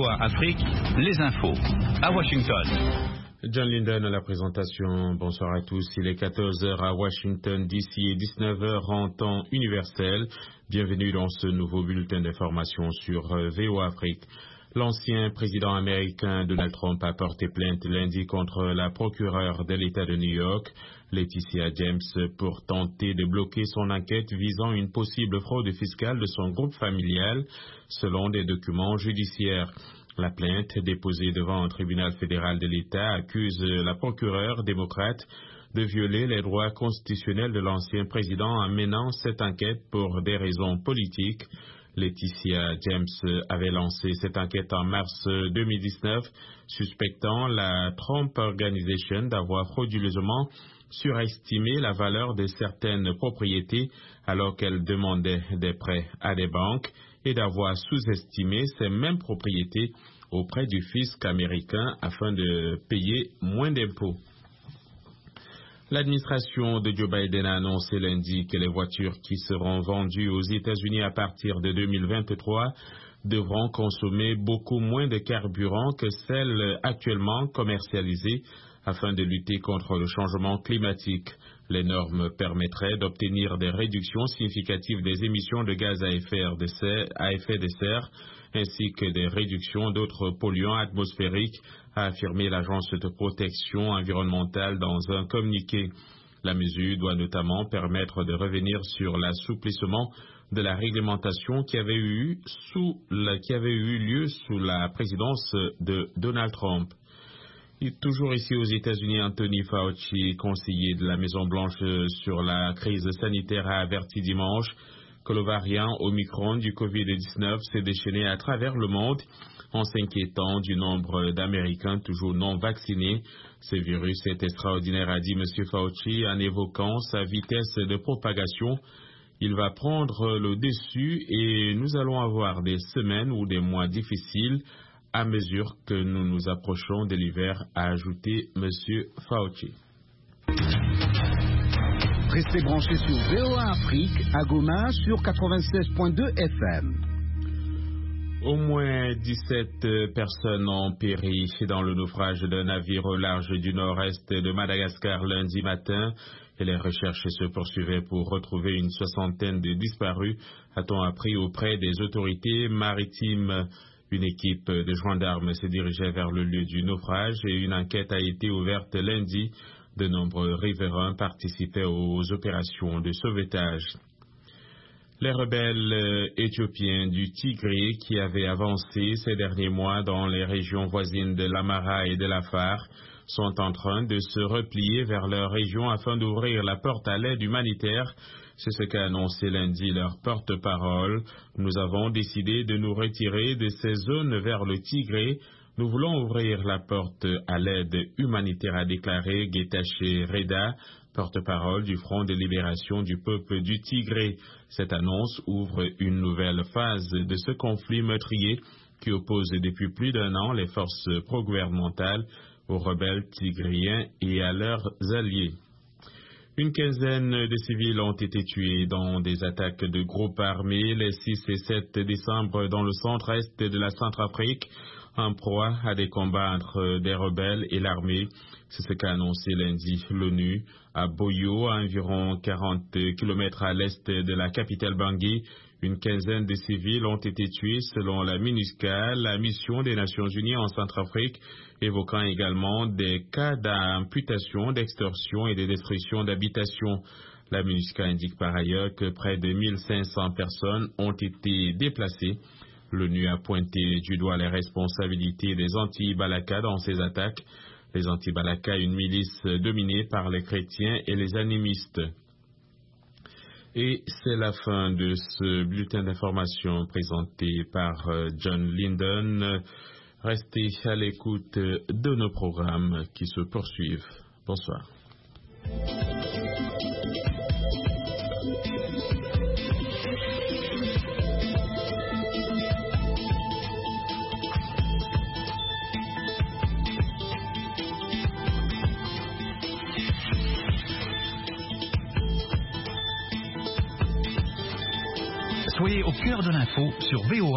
VOA Afrique, les infos, à Washington. John Linden à la présentation. Bonsoir à tous. Il est 14h à Washington DC et 19h en temps universel. Bienvenue dans ce nouveau bulletin d'information sur VOA Afrique. L'ancien président américain Donald Trump a porté plainte lundi contre la procureure de l'État de New York, Letitia James, pour tenter de bloquer son enquête visant une possible fraude fiscale de son groupe familial, selon des documents judiciaires. La plainte, déposée devant un tribunal fédéral de l'État, accuse la procureure démocrate de violer les droits constitutionnels de l'ancien président en menant cette enquête pour des raisons politiques. Letitia James avait lancé cette enquête en mars 2019, suspectant la Trump Organization d'avoir frauduleusement surestimé la valeur de certaines propriétés alors qu'elle demandait des prêts à des banques et d'avoir sous-estimé ces mêmes propriétés auprès du fisc américain afin de payer moins d'impôts. L'administration de Joe Biden a annoncé lundi que les voitures qui seront vendues aux États-Unis à partir de 2023 devront consommer beaucoup moins de carburant que celles actuellement commercialisées afin de lutter contre le changement climatique. Les normes permettraient d'obtenir des réductions significatives des émissions de gaz à effet de serre ainsi que des réductions d'autres polluants atmosphériques, a affirmé l'Agence de protection environnementale dans un communiqué. La mesure doit notamment permettre de revenir sur l'assouplissement de la réglementation qui avait eu lieu sous la présidence de Donald Trump. Et toujours ici aux États-Unis, Anthony Fauci, conseiller de la Maison-Blanche sur la crise sanitaire, a averti dimanche que le variant Omicron du COVID-19 s'est déchaîné à travers le monde en s'inquiétant du nombre d'Américains toujours non vaccinés. Ce virus est extraordinaire, a dit M. Fauci en évoquant sa vitesse de propagation. Il va prendre le dessus et nous allons avoir des semaines ou des mois difficiles à mesure que nous nous approchons de l'hiver, a ajouté M. Fauci. Restez branchés sur VOA Afrique, à Goma, sur 96.2 FM. Au moins 17 personnes ont péri dans le naufrage d'un navire au large du nord-est de Madagascar lundi matin et les recherches se poursuivaient pour retrouver une soixantaine de disparus, a-t-on appris auprès des autorités maritimes. Une équipe de gendarmes s'est dirigée vers le lieu du naufrage et une enquête a été ouverte lundi. De nombreux riverains participaient aux opérations de sauvetage. Les rebelles éthiopiens du Tigré qui avaient avancé ces derniers mois dans les régions voisines de l'Amhara et de l'Afar sont en train de se replier vers leur région afin d'ouvrir la porte à l'aide humanitaire. C'est ce qu'a annoncé lundi leur porte-parole. Nous avons décidé de nous retirer de ces zones vers le Tigré. Nous voulons ouvrir la porte à l'aide humanitaire, a déclaré Getachew Reda, porte-parole du Front de libération du peuple du Tigré. Cette annonce ouvre une nouvelle phase de ce conflit meurtrier qui oppose depuis plus d'un an les forces pro-gouvernementales aux rebelles tigriens et à leurs alliés. Une quinzaine de civils ont été tués dans des attaques de groupes armés les 6 et 7 décembre dans le centre-est de la Centrafrique, en proie à des combats entre des rebelles et l'armée. C'est ce qu'a annoncé lundi l'ONU. À Boyo, à environ 40 km à l'est de la capitale Bangui, une quinzaine de civils ont été tués selon la MINUSCA, la mission des Nations Unies en Centrafrique, évoquant également des cas d'amputation, d'extorsion et de destruction d'habitations. La MINUSCA indique par ailleurs que près de 1500 personnes ont été déplacées. L'ONU a pointé du doigt les responsabilités des anti-Balaka dans ces attaques. Les anti-Balaka, une milice dominée par les chrétiens et les animistes. Et c'est la fin de ce bulletin d'information présenté par John Linden. Restez à l'écoute de nos programmes qui se poursuivent. Bonsoir. Soyez au cœur de l'info sur VOA.